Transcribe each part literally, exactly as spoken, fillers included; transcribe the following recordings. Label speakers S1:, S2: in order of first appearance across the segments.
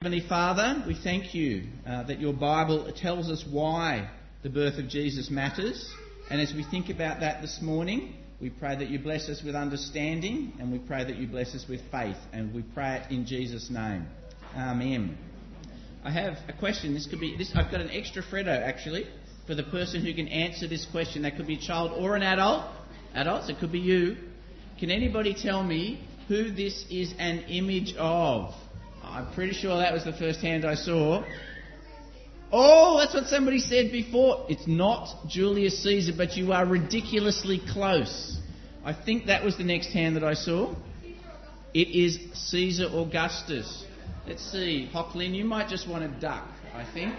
S1: Heavenly Father, we thank you uh, that your Bible tells us why the birth of Jesus matters. And as we think about that this morning, we pray that you bless us with understanding, and we pray that you bless us with faith, and we pray it in Jesus' name. Amen. I have a question. This could be. This, I've got an extra Freddo, actually, for the person who can answer this question. That could be a child or an adult. Adults, it could be you. Can anybody tell me who this is an image of? I'm pretty sure that was the first hand I saw. Oh, that's what somebody said before. It's not Julius Caesar, but you are ridiculously close. I think that was the next hand that I saw. It is Caesar Augustus. Let's see. Hocklin, you might just want to duck, I think.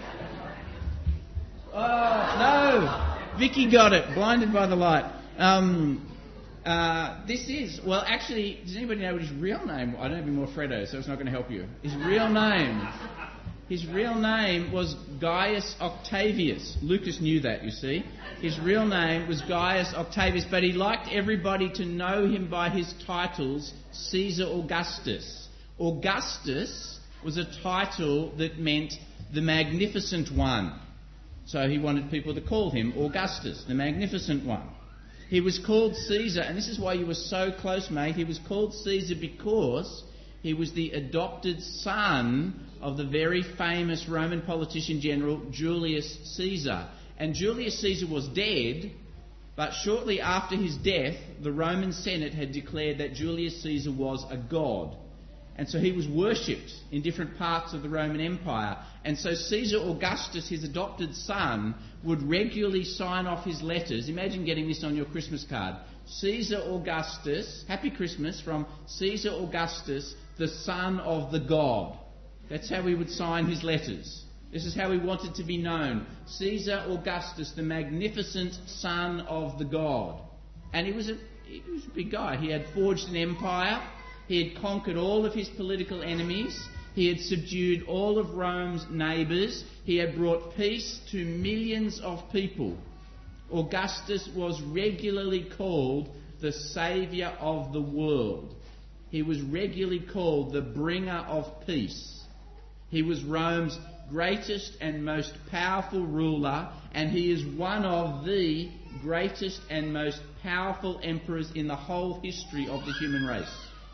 S1: Oh, no. Vicky got it. Blinded by the light. Um... Uh, this is, well, actually, does anybody know what his real name was? I don't have any more Freddo, so it's not going to help you. His real name, his real name was Gaius Octavius. Lucas knew that, you see. His real name was Gaius Octavius, but he liked everybody to know him by his titles, Caesar Augustus. Augustus was a title that meant the Magnificent One. So he wanted people to call him Augustus, the Magnificent One. He was called Caesar, and this is why you were so close, mate. He was called Caesar because he was the adopted son of the very famous Roman politician general Julius Caesar. And Julius Caesar was dead, but shortly after his death, the Roman Senate had declared that Julius Caesar was a god. And so he was worshipped in different parts of the Roman Empire. And so Caesar Augustus, his adopted son, would regularly sign off his letters. Imagine getting this on your Christmas card. Caesar Augustus, Happy Christmas, from Caesar Augustus, the son of the god. That's how he would sign his letters. This is how he wanted to be known. Caesar Augustus, the magnificent son of the god. And he was a, he was a big guy. He had forged an empire. He had conquered all of his political enemies. He had subdued all of Rome's neighbours. He had brought peace to millions of people. Augustus was regularly called the saviour of the world. He was regularly called the bringer of peace. He was Rome's greatest and most powerful ruler, and he is one of the greatest and most powerful emperors in the whole history of the human race.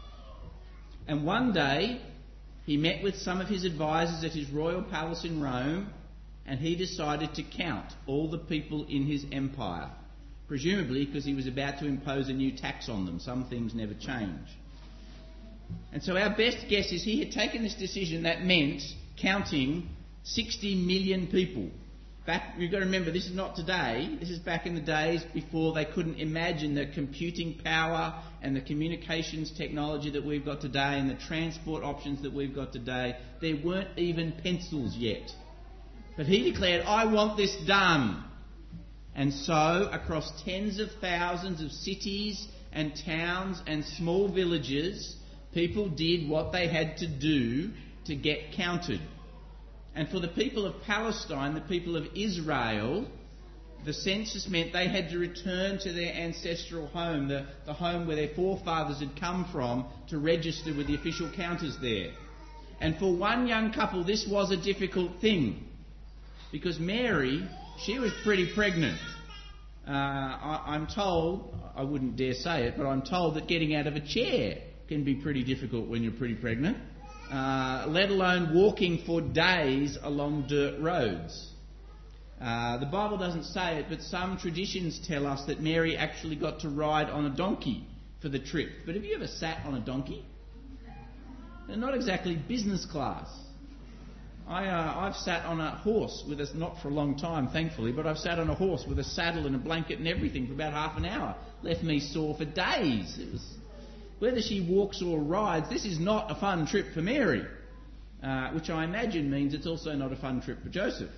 S1: And one day, he met with some of his advisors at his royal palace in Rome, and he decided to count all the people in his empire, presumably because he was about to impose a new tax on them. Some things never change. And so our best guess is he had taken this decision that meant counting sixty million people. Back, you've got to remember, this is not today. This is back in the days before they couldn't imagine the computing power and the communications technology that we've got today and the transport options that we've got today. There weren't even pencils yet. But he declared, I want this done. And so, across tens of thousands of cities and towns and small villages, people did what they had to do to get counted. And for the people of Palestine, the people of Israel, the census meant they had to return to their ancestral home, the, the home where their forefathers had come from, to register with the official counters there. And for one young couple, this was a difficult thing, because Mary, she was pretty pregnant. Uh, I, I'm told, I wouldn't dare say it, but I'm told that getting out of a chair can be pretty difficult when you're pretty pregnant. Uh, let alone walking for days along dirt roads. Uh, the Bible doesn't say it, but some traditions tell us that Mary actually got to ride on a donkey for the trip. But have you ever sat on a donkey? They're not exactly business class. I, uh, I've sat on a horse with a, not for a long time, thankfully, but I've sat on a horse with a saddle and a blanket and everything for about half an hour. Left me sore for days. It was... Whether she walks or rides, this is not a fun trip for Mary, uh, which I imagine means it's also not a fun trip for Joseph.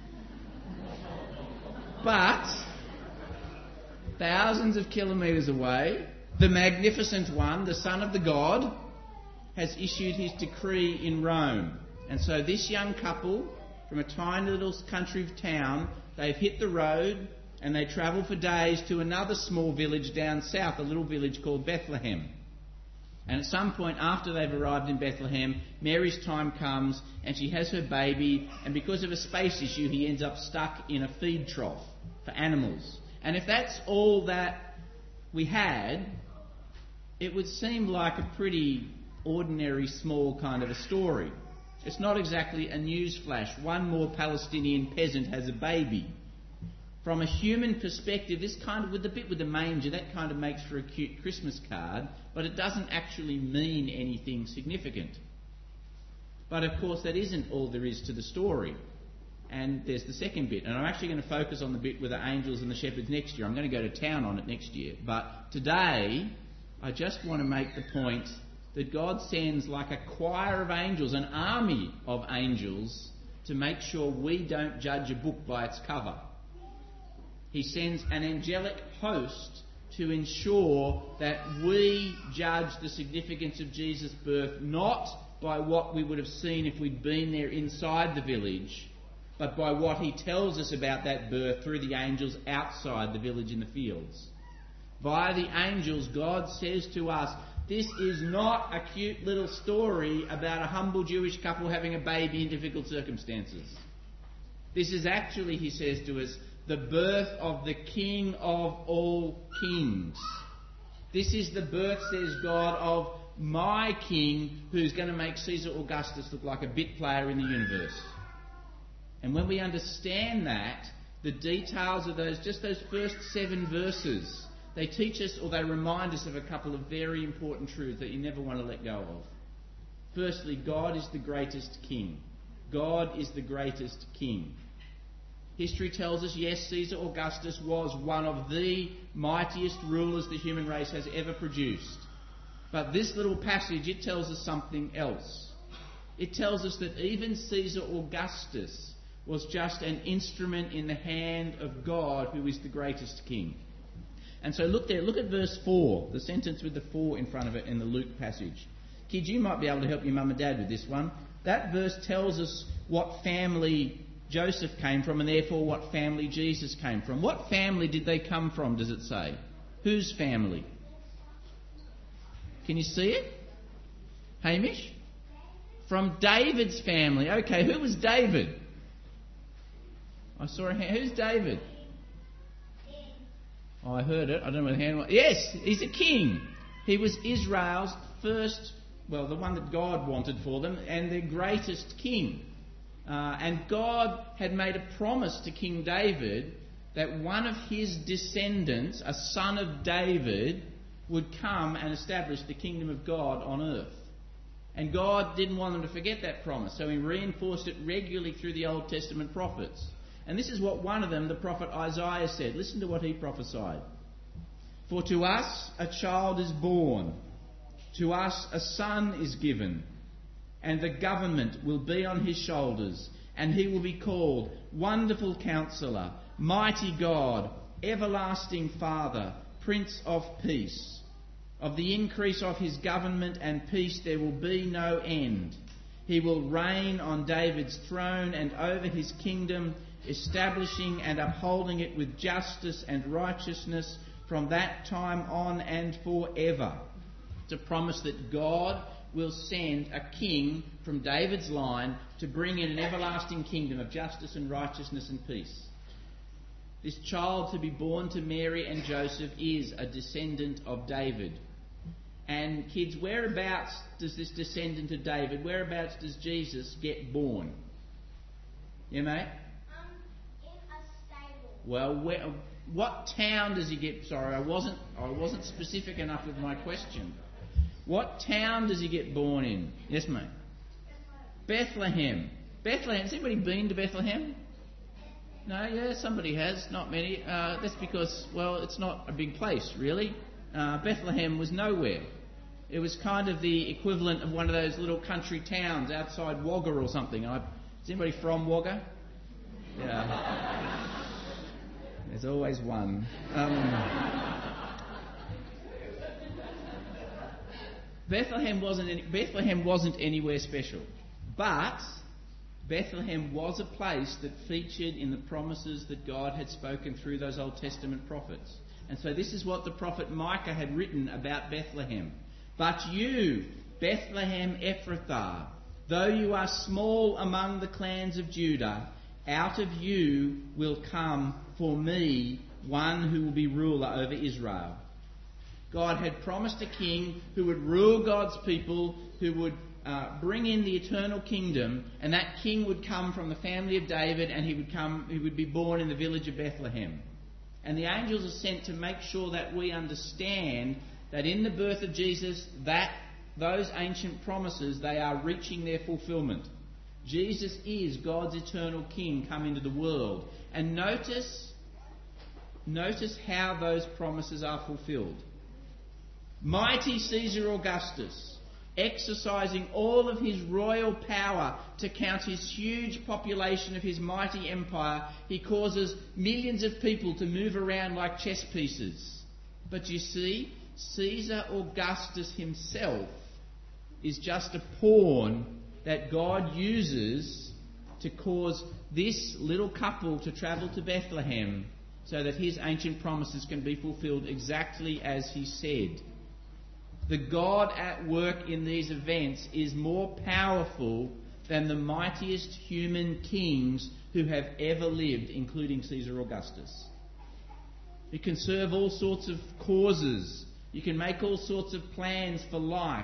S1: But, thousands of kilometres away, the Magnificent One, the Son of the God, has issued his decree in Rome. And so this young couple, from a tiny little country town, they've hit the road and they travel for days to another small village down south, a little village called Bethlehem. And at some point after they've arrived in Bethlehem, Mary's time comes and she has her baby, and because of a space issue he ends up stuck in a feed trough for animals. And if that's all that we had, it would seem like a pretty ordinary, small kind of a story. It's not exactly a news flash. One more Palestinian peasant has a baby. From a human perspective, this kind of, with the bit with the manger, that kind of makes for a cute Christmas card, but it doesn't actually mean anything significant. But of course, that isn't all there is to the story. And there's the second bit, and I'm actually going to focus on the bit with the angels and the shepherds next year. I'm going to go to town on it next year. But today, I just want to make the point that God sends like a choir of angels, an army of angels, to make sure we don't judge a book by its cover. He sends an angelic host to ensure that we judge the significance of Jesus' birth not by what we would have seen if we'd been there inside the village, but by what he tells us about that birth through the angels outside the village in the fields. Via the angels, God says to us, this is not a cute little story about a humble Jewish couple having a baby in difficult circumstances. This is actually, he says to us, the birth of the King of all kings. This is the birth, says God, of my King, who's going to make Caesar Augustus look like a bit player in the universe. And when we understand that, the details of those, just those first seven verses, they teach us, or they remind us of a couple of very important truths that you never want to let go of. Firstly, God is the greatest King. God is the greatest King. History tells us, yes, Caesar Augustus was one of the mightiest rulers the human race has ever produced. But this little passage, it tells us something else. It tells us that even Caesar Augustus was just an instrument in the hand of God, who is the greatest King. And so look there, look at verse four, the sentence with the four in front of it in the Luke passage. Kids, you might be able to help your mum and dad with this one. That verse tells us what family Joseph came from, and therefore what family Jesus came from. What family did they come from, does it say? Whose family? Can you see it? Hamish? From David's family. Okay, who was David? I saw a hand. Who's David? Oh, I heard it. I don't know what the hand was. Yes, he's a king. He was Israel's first, well, the one that God wanted for them, and their greatest king. Uh, and God had made a promise to King David that one of his descendants, a son of David, would come and establish the kingdom of God on earth. And God didn't want them to forget that promise, so he reinforced it regularly through the Old Testament prophets. And this is what one of them, the prophet Isaiah, said. Listen to what he prophesied. For to us a child is born, to us a son is given, and the government will be on his shoulders, and he will be called Wonderful Counselor, Mighty God, Everlasting Father, Prince of Peace. Of the increase of his government and peace there will be no end. He will reign on David's throne and over his kingdom, establishing and upholding it with justice and righteousness from that time on and forever. It's a promise that God will send a king from David's line to bring in an everlasting kingdom of justice and righteousness and peace. This child to be born to Mary and Joseph is a descendant of David. And kids, whereabouts does this descendant of David, whereabouts does Jesus get born? Yeah, mate?
S2: Um, in a stable.
S1: Well, where, what town does he get... Sorry, I wasn't, I wasn't specific enough with my question. What town does he get born in? Yes, mate? Bethlehem. Bethlehem. Has anybody been to Bethlehem? No, yeah, somebody has. Not many. Uh, that's because, well, it's not a big place, really. Uh, Bethlehem was nowhere. It was kind of the equivalent of one of those little country towns outside Wagga or something. I, is anybody from Wagga? Yeah. There's always one. Um, Bethlehem wasn't any, Bethlehem wasn't anywhere special, but Bethlehem was a place that featured in the promises that God had spoken through those Old Testament prophets. And so this is what the prophet Micah had written about Bethlehem. But you, Bethlehem Ephrathah, though you are small among the clans of Judah, out of you will come for me one who will be ruler over Israel. God had promised a king who would rule God's people, who would uh, bring in the eternal kingdom, and that king would come from the family of David, and he would come, he would be born in the village of Bethlehem. And the angels are sent to make sure that we understand that in the birth of Jesus, that those ancient promises, they are reaching their fulfillment. Jesus is God's eternal King come into the world. And notice, notice how those promises are fulfilled. Mighty Caesar Augustus, exercising all of his royal power to count his huge population of his mighty empire, he causes millions of people to move around like chess pieces. But you see, Caesar Augustus himself is just a pawn that God uses to cause this little couple to travel to Bethlehem so that his ancient promises can be fulfilled exactly as he said. The God at work in these events is more powerful than the mightiest human kings who have ever lived, including Caesar Augustus. You can serve all sorts of causes. You can make all sorts of plans for life.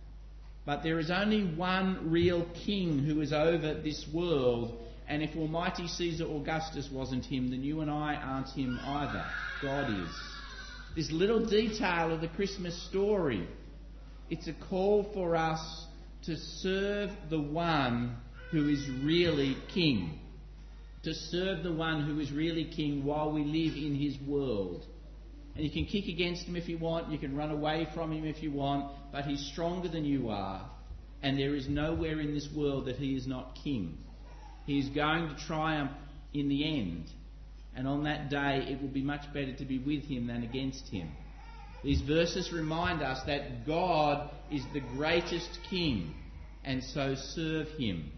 S1: But there is only one real king who is over this world. And if Almighty Caesar Augustus wasn't him, then you and I aren't him either. God is. This little detail of the Christmas story, it's a call for us to serve the one who is really king. To serve the one who is really king while we live in his world. And you can kick against him if you want, you can run away from him if you want, but he's stronger than you are, and there is nowhere in this world that he is not king. He is going to triumph in the end, and on that day it will be much better to be with him than against him. These verses remind us that God is the greatest king, and so serve him.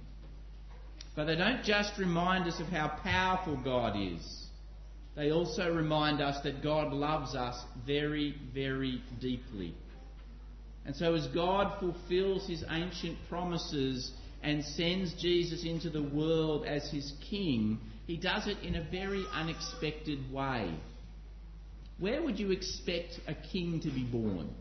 S1: But they don't just remind us of how powerful God is. They also remind us that God loves us very, very deeply. And so as God fulfills his ancient promises and sends Jesus into the world as his king, he does it in a very unexpected way. Where would you expect a king to be born?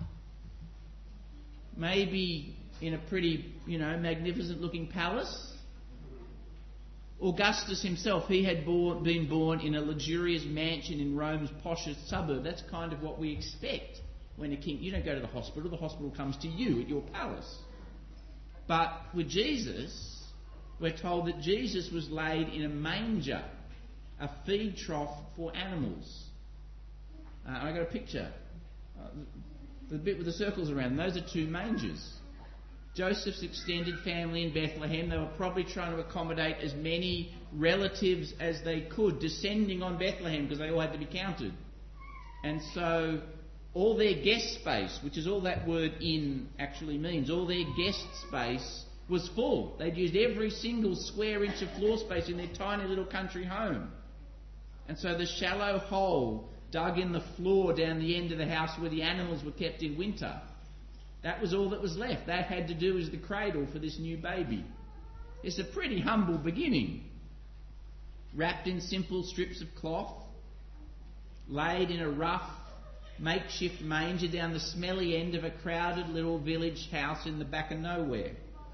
S1: Maybe in a pretty, you know, magnificent looking palace? Augustus himself, he had born, been born in a luxurious mansion in Rome's poshest suburb. That's kind of what we expect when a king... You don't go to the hospital, the hospital comes to you at your palace. But with Jesus, we're told that Jesus was laid in a manger, a feed trough for animals. Uh, I got a picture. Uh, the bit with the circles around, those are two mangers. Joseph's extended family in Bethlehem, they were probably trying to accommodate as many relatives as they could, descending on Bethlehem because they all had to be counted. And so all their guest space, which is all that word "in" actually means, all their guest space was full. They'd used every single square inch of floor space in their tiny little country home. And so the shallow hole dug in the floor down the end of the house where the animals were kept in winter, that was all that was left. That had to do as the cradle for this new baby. It's a pretty humble beginning. Wrapped in simple strips of cloth, laid in a rough, makeshift manger down the smelly end of a crowded little village house in the back of nowhere.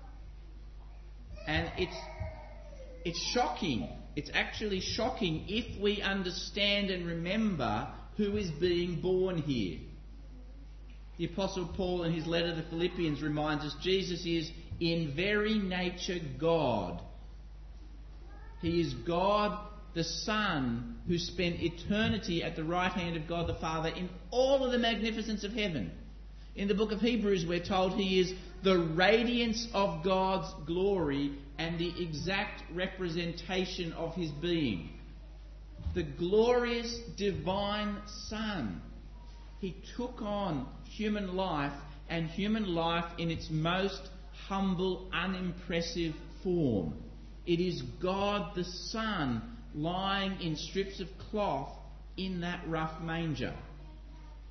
S1: And it's it's shocking. It's actually shocking if we understand and remember who is being born here. The Apostle Paul in his letter to the Philippians reminds us Jesus is in very nature God. He is God the Son who spent eternity at the right hand of God the Father in all of the magnificence of heaven. In the book of Hebrews we're told he is the radiance of God's glory and the exact representation of his being. The glorious divine Son. He took on human life, and human life in its most humble, unimpressive form. It is God the Son lying in strips of cloth in that rough manger.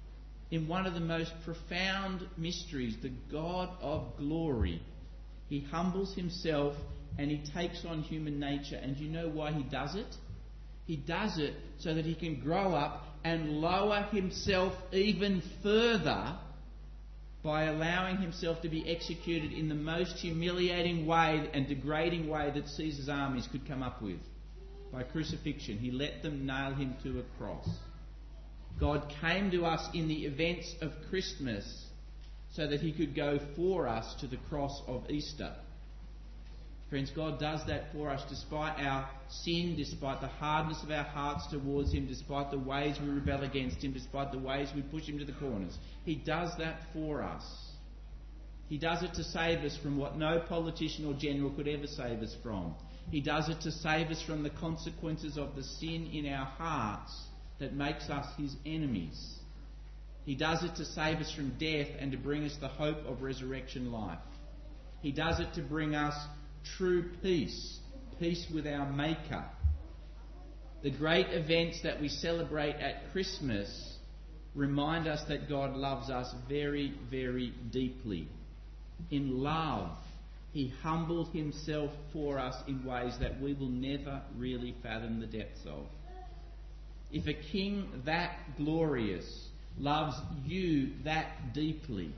S1: in one of the most profound mysteries, the God of glory, he humbles himself and he takes on human nature. And you know why he does it? He does it so that he can grow up and lower himself even further by allowing himself to be executed in the most humiliating way and degrading way that Caesar's armies could come up with. By crucifixion, he let them nail him to a cross. God came to us in the events of Christmas so that he could go for us to the cross of Easter. Friends, God does that for us despite our sin, despite the hardness of our hearts towards him, despite the ways we rebel against him, despite the ways we push him to the corners. He does that for us. He does it to save us from what no politician or general could ever save us from. He does it to save us from the consequences of the sin in our hearts that makes us his enemies. He does it to save us from death and to bring us the hope of resurrection life. He does it to bring us true peace, peace with our Maker. The great events that we celebrate at Christmas remind us that God loves us very, very deeply. In love, he humbled himself for us in ways that we will never really fathom the depths of. If a king that glorious loves you that deeply,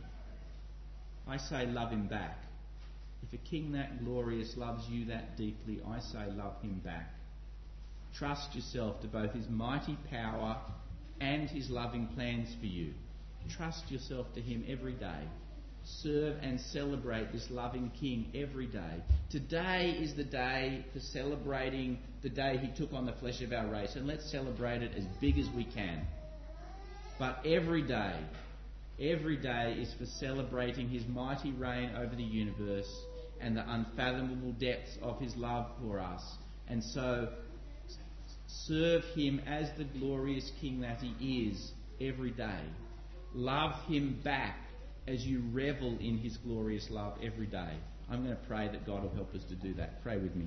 S1: I say love him back. If a king that glorious loves you that deeply, I say love him back. Trust yourself to both his mighty power and his loving plans for you. Trust yourself to him every day. Serve and celebrate this loving king every day. Today is the day for celebrating the day he took on the flesh of our race, and let's celebrate it as big as we can. But every day, every day is for celebrating his mighty reign over the universe and the unfathomable depths of his love for us. And so, serve him as the glorious king that he is every day. Love him back as you revel in his glorious love every day. I'm going to pray that God will help us to do that. Pray with me.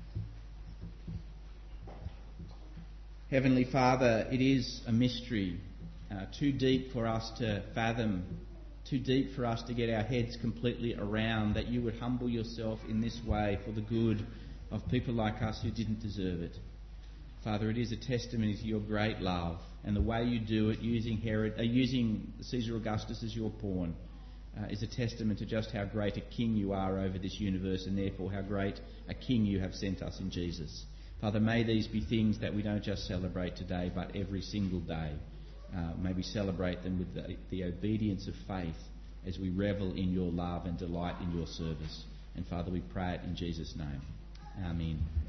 S1: Heavenly Father, it is a mystery uh, too deep for us to fathom, too deep for us to get our heads completely around, that you would humble yourself in this way for the good of people like us who didn't deserve it. Father, it is a testimony to your great love, and the way you do it, using Herod, uh, using Caesar Augustus as your pawn, uh, is a testament to just how great a king you are over this universe, and therefore how great a king you have sent us in Jesus. Father, may these be things that we don't just celebrate today, but every single day. Uh, may we celebrate them with the, the obedience of faith as we revel in your love and delight in your service. And Father, we pray it in Jesus' name. Amen.